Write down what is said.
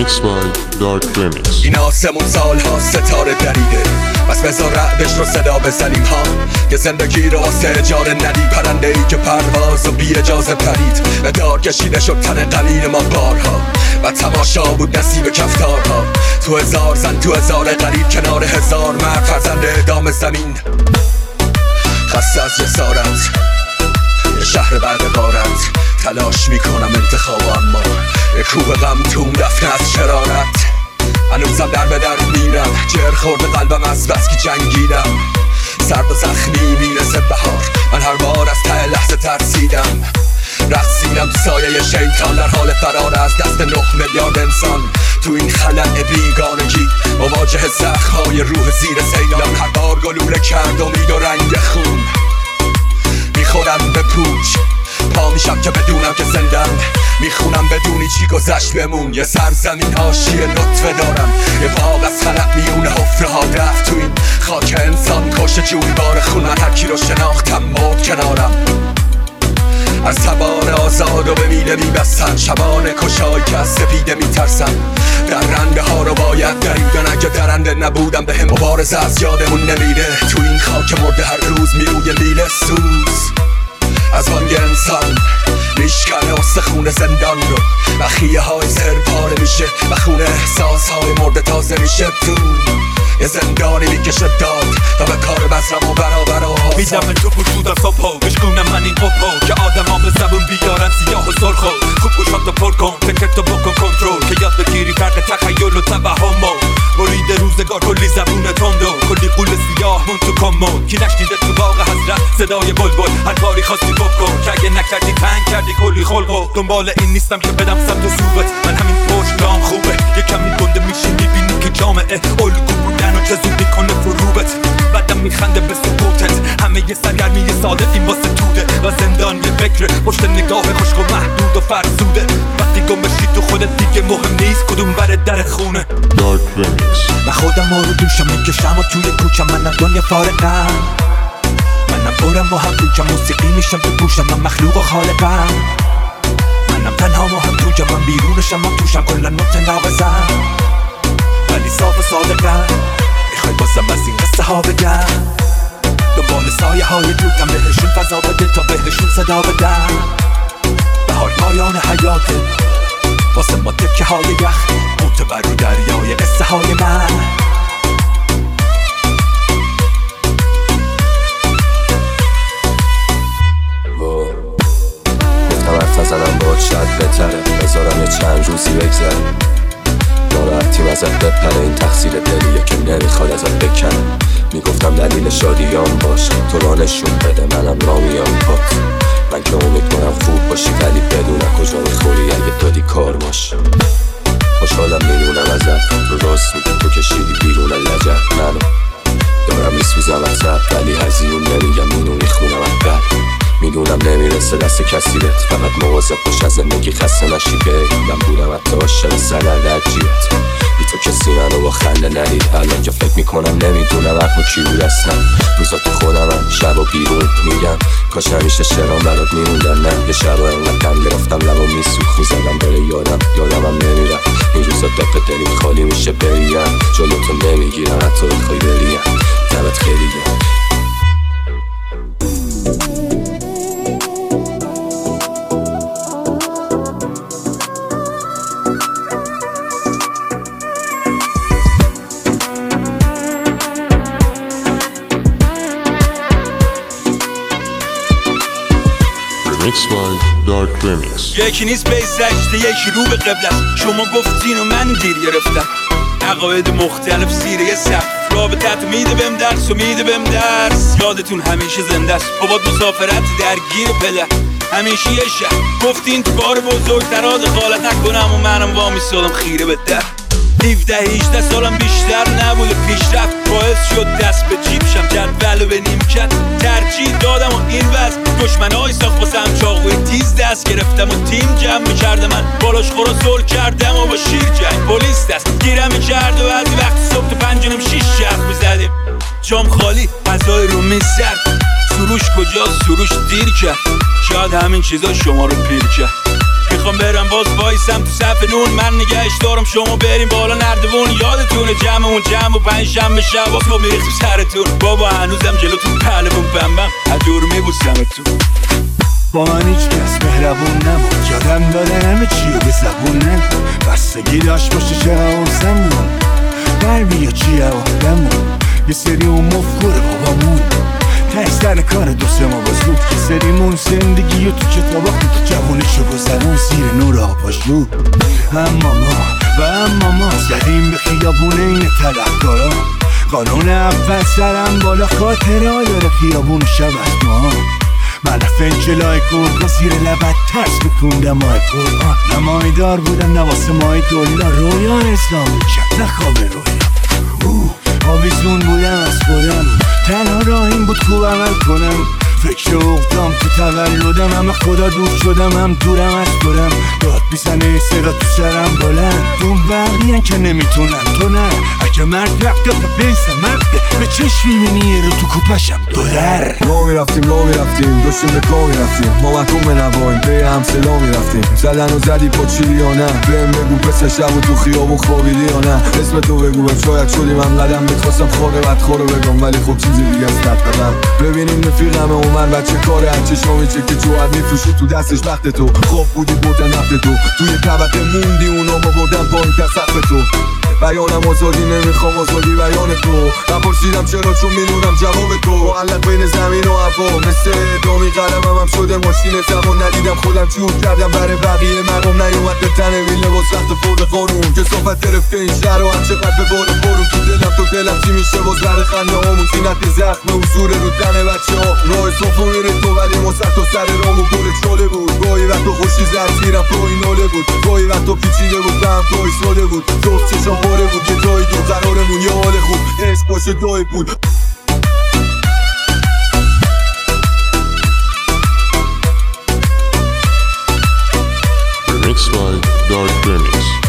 Remix by Dark Remix. این آسمون سالها ستاره دریده، بس بذار رعدش رو صدا بزنیم ها، که زندگی رو واسه اجاره ندی. پرنده ای که پرواز و بی اجازه پرید، به دار کشیده شد تن قلیل ما بارها، و تماشا بود نصیب کفتارها. تو هزار زن تو هزار غریب، کنار هزار مرد فرزند اعدام زمین. خسته از جسارت یه شهر بعد غارت، تلاش میکنم انتخاب، اما یه کوه غم توم دفنه از شرارت. هنوزم در به در میرم، جر خورده قلبم از بس که جنگیدم. سرد و زخمی میرسه بهار، من هر بار از ته لحظه ترسیدم. رقصیدم تو سایه شیطان، در حال فرار از دست 9 میلیارد انسان. تو این خلأ بیگانگی مواجه زخم‌های روح زیر سیلان. هر بار گلوله کرد امید و رنگ خون، میخورم به پوچ پا میشم که بدونم که زندم. میخونم بدونی چی گذشت بمون. یه سرزمین حاشیه لطفه دارم، یه باغ از خلق میونه حفره ها رفت. تو این خاک انسان کش جوی بار خون، من هر کی رو شناختم مرد کنارم. از تبار آزاد و به میله میبستن، شبان کشایی که از سپیده میترسن. درنده ها رو باید دریدن، اگه درنده نبودم به هم مبارزه از یادمون نمیره. تو این خاک مرده هر روز میروی لیل سوز، از بانگ انسان میشکنه استخون زندان رو، و خیه های زر پاره میشه و خونه احساس های مرده تازه میشه. تو یه زندانی میکشه داد تا به کار بزرم و برابر و آسان. میدم تو پرسود از صبح بشکونم من این قبها، که آدم ها به زبون بیارن سیاه و سرخو. خوب گوشات پر کن، فکرتو بکن کنترل، که یاد بگیری فرق تخیل و توهم. برید روزگار کلی زبون تندو، کلی قول سیاه مون تو کمون. کی نشنیده تو باغ حضرت صدای بلبل، هر کاری خواستی بکن، که اگه نکردی تنگ کردی کلی خلقو. دنبال این نیستم که بدم سمت و سوبت، من همین پشت رام خوبه. یه کمی گنده میشی میبینی که جامعه الگو بودن و که زود میکنه فروبت. بعدم میخنده به سکوتت، همه یه سرگرمی ساده این واسه توده. و زندان یه فکر پشت نگاه خشک و محدود و فرسوده. وقتی گم بشی تو خودت دیگه مهم نیست کدوم بره در خونه. Dark Remix. من خودم رو دوشم میکشم و توی کوچم، منم دنیا فارغم. منم برم و هم توجم، موسیقی میشم تو گوشم، من مخلوق و خالقم. منم تنها و هم توجم، من بیرونشم و توشم، کلن متناقضم ولی صاف و صادقم. میخوای بازم از این قصه ها بگم، دنبال سایه های دوتم، بهشون فضا بده تا بهشون صدا بدم. بهار پایان حیاته واسه ما تکه های یخ، معتبر رو دریای قصه های من. گفتم حرف نزنم باید شاید بهتره، بذارم یه چند روزی بگذره. ناراحتیم ازت بپره، این تقصیر دلیه که نمیخواد ازت بکنه. میگفتم دلیل شادیام باشه، تو را نشون بده منم را میام پات. من که امید کنم خوب باشی، ولی بدونم کجا میخوری اگه دادی کار باشه. خوشحالم میدونم ازت، تو راست میگی، تو کشیدی بیرون لجب منو. دارم میسوزم ازت ولی هزیون نمیگم، اینو میخونم اکبر. میدونم نمیرسه دست کسی بهت، فقط مواظب باش از زندگی خسته نشی. من بودم حتی عاشق سند عجیبت، بی تو کسی منو با خنده ندید. الان که فکر میکنم نمیدونم حق کی بود اصلا. روزا تو خودمم شب و بیرون میگم، کاش همیشه شعرام برات میموندن. نه یه شب انقدر غم گرفتم لبا میسوخت، میزدم بره یادمم نمیرم. این روزا داغ دلیم خالی میشه بریم، جلوتو نمیگیرم حتی بخوای بریم. دمت خیلی گرم. Remix by Dark Remix. یکی نیست به سجده، یکی رو به قبله. شما گفتین و من دیر گرفتم، عقاید مختلف زیره سقف. رابطت میده بهم درس و میده بهم درس. یادتون همیشه زنده است، بابات مسافرت درگیر پله. همیشه یه شهر گفتین تو بار بزرگترا دخالت نکنم، و منم وامیستادم خیره به در. 17-18 سالم بیشتر نبوده، پیشرفت باعث شد دست به جیبشم، جدولو به نیمکت ترجیح دادم. و این وضع دشمنای ساخت واسم، چاقوی تیز دست گرفتم و تیم جمع می‌کردم. من بالاش خورا سول کردم و با شیر جنگ پلیس دست گیرم می‌کرد. و بعضی وقت صبح تو 5:06 شخ می‌زدیم، جام خالی غذای رو میز سرد. سروش کجاست؟ سروش دیر کرد، شاید همین چیزا شما رو پیر کرد. میخوام میخوام برم باز وایسم تو صف نون من نگهش دارم شما بریم بالا نردبون یادتونه جمعمون جمع و پنجشنبه شب تو میریخت سرتون بابا هنوزم جلوتون پهلمون بمبم از دور میبوسمتون با من هیچ کس مهربون نبود یادم داده همه چیو به زبون نکن بستگی داشت باشه چه حواسمون قلبی یا چیه آدمون یه سری اون مفکوره بابامون ته سر کار دو سه ما بزود که سریمون زندگی و تو کتابا خود جوونشو گذرون زیر نور آباشو اما ما زدیم به خیابون این طلبکارا قانون اول سرم بالا خاطره داره خیابون شب از ما من فنجلای گرگا زیر لبت ترس بکوندم ماه قرآن نمای دار بودم نواسه ماه دلار رویا اسلامی کرد نخواب رویا آویزون بودم از خودم تنها راه این بود خوب عمل کنم فکر اقدام تو تولدم همه خدا دور شدم هم دورم از دورم داد بیزنه صدا تو سرم بلند اون بقیه‌ان که نمیتونن تو نه اگه مرد رفته تا بنسه مرده به چشم میبینی رو تو کوپشم دو در راه میرفتیم داشتیم به کار میرفتیم ما محکوم به نوایم به همسلا میرفتیم زدن و زدی پا چیلی یا نه بهم بگو پسر شب و تو خیابون خوابیدی یا نه اسم تو بگو شاید شدیم هم قدم میخواستم خاره بدخواره بگم ولی خب چیزی دیگه از دست دادم ببینیم رفیقم اومد بچه کاره هرچه شامی چه که جوهر میفروشی تو دستش وقت تو خواب بودی بردن نفت تو توی طبقه موندی اونا ما بردن پایین تا سقف تو بیانم آزادی نمیخوام آزادی بیان تو نپرسیدم چرا چون میدونم جواب تو معلق بین زمین و هوا مثل ادامی قلمم هم شده ماشین زمان ندیدم خودم جور کردم برای بقیه مقام نیومد به تنه ویل لباس رخت فرد قانون کسافت گرفته این شهر و هم چقدر به بار بارون تو دلم چی میشه باز بر خنده همون زینت زخم حضور رو تن بچه ها راه صفا میره تو ولی مصد و سر رامو گل چاله بود گاهی وقت خوشی زد زیرم توی ناله بود گاهی وقت پیچیده بود دم توی ساده بود جفت چشم باره بود یه جایی دو قرارمون یه حال خوب عشق باشه دای بود Remixed by Dark Remix.